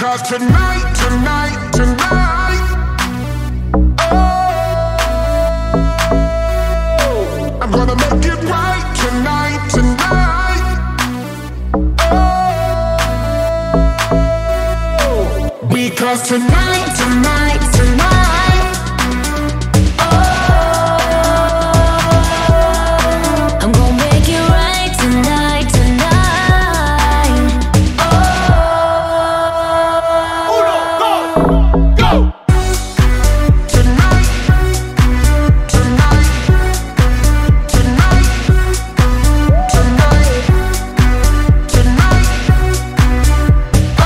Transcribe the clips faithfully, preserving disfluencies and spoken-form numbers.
Because tonight, tonight, tonight, oh, I'm gonna make it right tonight, tonight, oh, because tonight, tonight, tonight, oh, I'm gonna make it right tonight, tonight, oh, uno, dos, go! Tonight, tonight, tonight, tonight, tonight, oh,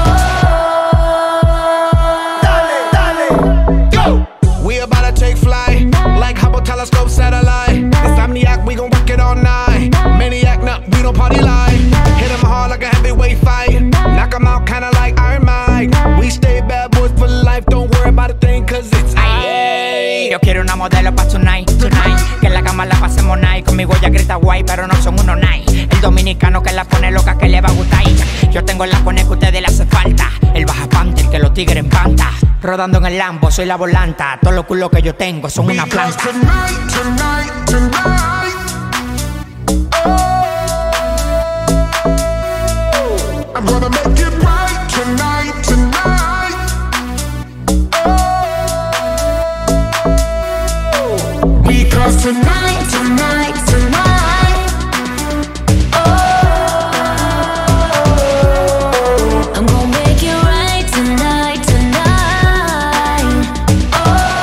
dale, dale, go! We about to take flight, like Hubble telescope satellite. Insomniac, we gon' work it all night. Maniac, nah, we don't party like. Hit 'em hard like a heavyweight fight. Knock 'em out kinda like Iron Mike. We stay bad boys for life, don't worry about a thing, cause it's Ay, yo quiero una modelo pa' tonight, tonight. Que en la cama la pasemos night. Conmigo ella grita guay, pero no son unos night. El dominicano que la pone loca, que le va a gustar. Yo tengo la pone que a ustedes le hace falta. El baja panther, que los tigres en panta. Rodando en el Lambo, soy la volanta. Todos los culos que yo tengo son una planta. tonight, tonight, tonight, oh, I'm gonna make it right tonight, tonight, oh, because tonight, tonight, tonight, oh, I'm gonna make it right tonight, tonight, oh,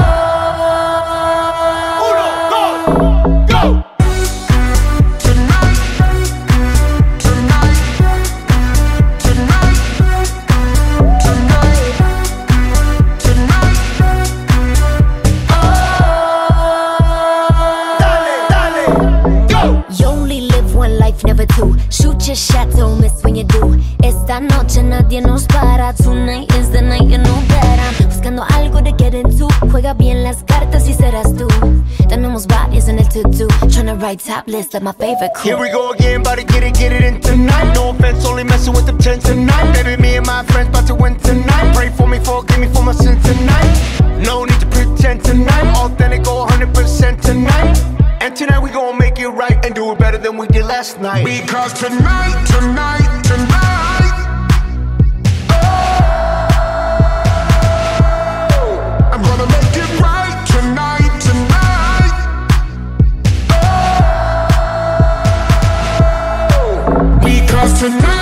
uno, dos, go! Tonight, tonight, tonight, tonight, tonight, oh, dale, dale, go! You only live one life, never two. Shoot your shot, don't miss when you do. Esta noche nadie nos para. Tonight is the night, you know that I'm buscando algo to get into. Juega bien las cartas y serás tú. Tenemos bodies en el tutu. Tryna write top list of my favorite crew. Here we go again, about to get it, get it in tonight. No offense, only messing with them ten tonight. Baby, me and my friends about to win tonight. Pray for me, forgive me for my sin tonight. No need to pretend tonight. Authentic, go one hundred percent tonight. And tonight we gon' make it right and do it better than we did last night. Because tonight, tonight, tonight, oh, I'm gonna make it right tonight, tonight, oh, because tonight.